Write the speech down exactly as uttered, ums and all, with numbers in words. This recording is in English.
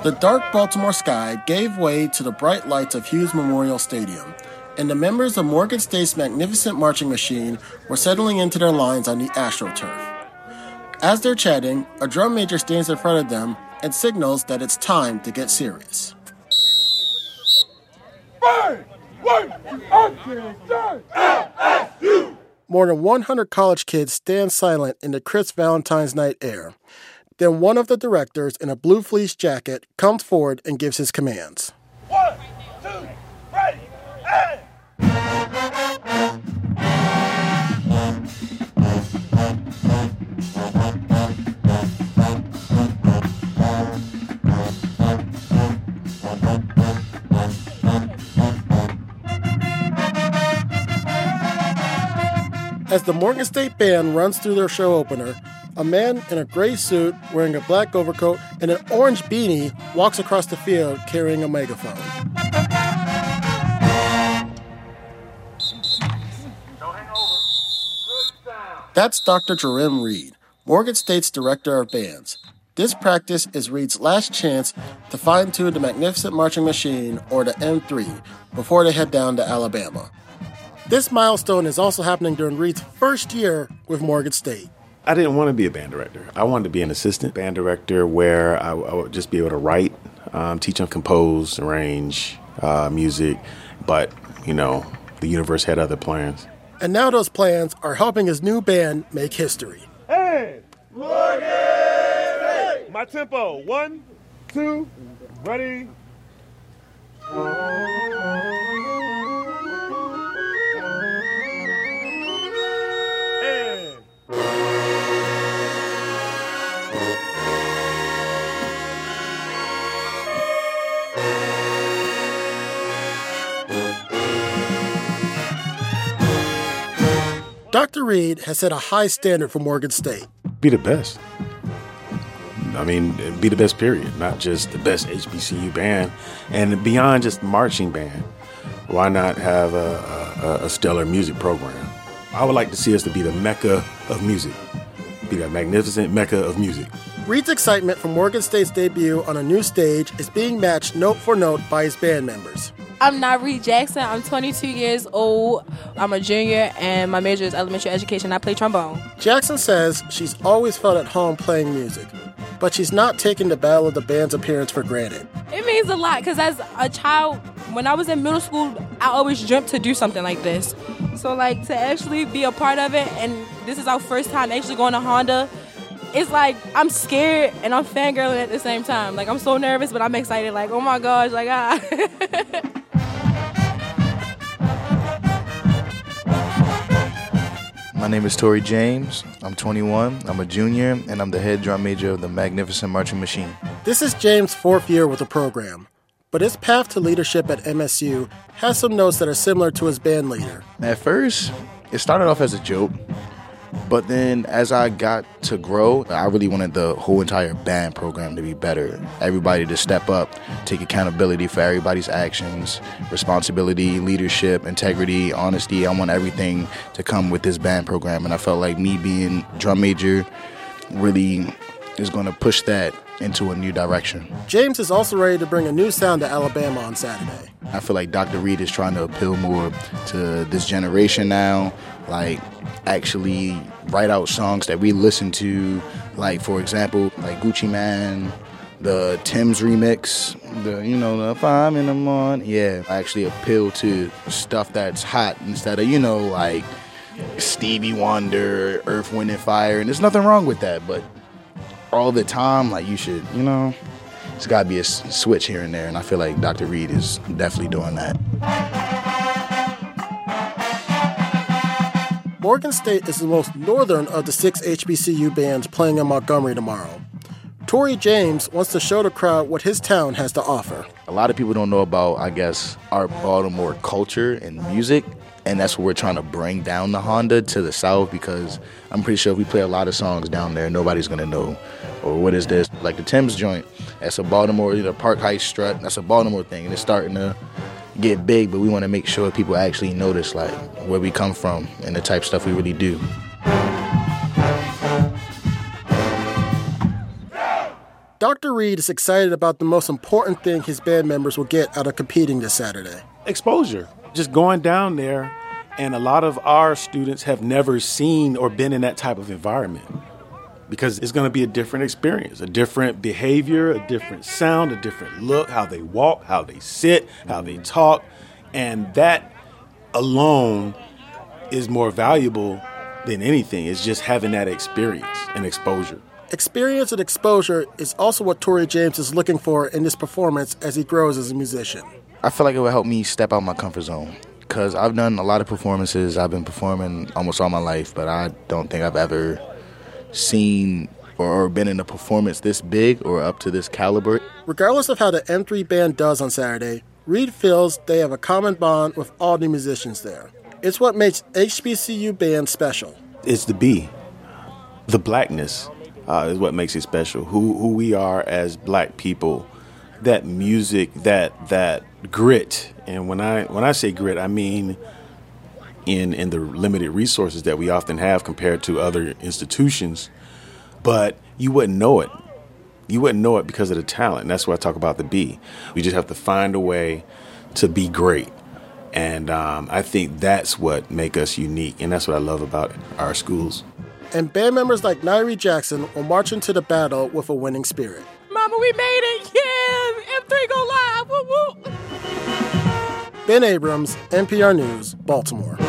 The dark Baltimore sky gave way to the bright lights of Hughes Memorial Stadium, and the members of Morgan State's magnificent marching machine were settling into their lines on the AstroTurf. As they're chatting, a drum major stands in front of them and signals that it's time to get serious. More than one hundred college kids stand silent in the crisp Valentine's night air. Then one of the directors in a blue fleece jacket comes forward and gives his commands. One, two, ready, and... As the Morgan State Band runs through their show opener, a man in a gray suit wearing a black overcoat and an orange beanie walks across the field carrying a megaphone. That's Doctor Jerem Reed, Morgan State's director of bands. This practice is Reed's last chance to fine-tune the magnificent marching machine, or the M three, before they head down to Alabama. This milestone is also happening during Reed's first year with Morgan State. I didn't want to be a band director. I wanted to be an assistant band director where I, I would just be able to write, um, teach them compose, arrange uh, music, but, you know, the universe had other plans. And now those plans are helping his new band make history. Hey! Morgan! Hey! My tempo. One, two, ready. Doctor Reed has set a high standard for Morgan State. Be the best. I mean, be the best, period. Not just the best H B C U band. And beyond just marching band, why not have a, a, a stellar music program? I would like to see us to be the mecca of music. Be that magnificent mecca of music. Reed's excitement for Morgan State's debut on a new stage is being matched note for note by his band members. I'm Nyree Jackson. I'm twenty-two years old. I'm a junior, and my major is elementary education. I play trombone. Jackson says she's always felt at home playing music, but she's not taking the battle of the band's appearance for granted. It means a lot, because as a child, when I was in middle school, I always dreamt to do something like this. So, like, to actually be a part of it, and this is our first time actually going to Honda, it's like I'm scared and I'm fangirling at the same time. Like, I'm so nervous, but I'm excited. Like, oh my gosh, like, ah. My name is Tory James. I'm twenty-one. I'm a junior, and I'm the head drum major of the Magnificent Marching Machine. This is James' fourth year with the program, but his path to leadership at M S U has some notes that are similar to his band leader. At first, it started off as a joke, but then as I got to grow, I really wanted the whole entire band program to be better. Everybody to step up, take accountability for everybody's actions, responsibility, leadership, integrity, honesty. I want everything to come with this band program, and I felt like me being drum major really is going to push that into a new direction. James is also ready to bring a new sound to Alabama on Saturday. I feel like Doctor Reed is trying to appeal more to this generation now, like actually write out songs that we listen to, like, for example, like Gucci Mane, the Tim's remix, the, you know, the five in the morning. Yeah, I actually appeal to stuff that's hot instead of, you know, like Stevie Wonder, Earth, Wind and Fire, and there's nothing wrong with that, but all the time, like, you should, you know, it's got to be a switch here and there, and I feel like Doctor Reed is definitely doing that. Morgan State is the most northern of the six H B C U bands playing in Montgomery tomorrow. Tory James wants to show the crowd what his town has to offer. A lot of people don't know about, I guess, our Baltimore culture and music, and that's what we're trying to bring down the Honda to the South, because I'm pretty sure if we play a lot of songs down there, nobody's going to know, or what is this? Like the Tim's joint, that's a Baltimore, you know, Park Heights strut, that's a Baltimore thing, and it's starting to get big, but we want to make sure people actually notice, like, where we come from and the type of stuff we really do. Doctor Reed is excited about the most important thing his band members will get out of competing this Saturday. Exposure. Just going down there, and a lot of our students have never seen or been in that type of environment because it's going to be a different experience, a different behavior, a different sound, a different look, how they walk, how they sit, how they talk, and that alone is more valuable than anything. It's just having that experience and exposure. Experience and exposure is also what Tory James is looking for in this performance as he grows as a musician. I feel like it would help me step out my comfort zone because I've done a lot of performances. I've been performing almost all my life, but I don't think I've ever seen or been in a performance this big or up to this caliber. Regardless of how the M three band does on Saturday, Reed feels they have a common bond with all the musicians there. It's what makes H B C U bands special. It's the B. The blackness uh, is what makes it special. Who who we are as black people. That music, that that grit. And when I when I say grit, I mean in in the limited resources that we often have compared to other institutions. But you wouldn't know it. You wouldn't know it because of the talent. And that's why I talk about the B. We just have to find a way to be great. And um, I think that's what makes us unique. And that's what I love about our schools. And band members like Nairi Jackson will march into the battle with a winning spirit. Mama, we made it! Yeah! M three go live! Woo woo! Ben Abrams, N P R News, Baltimore.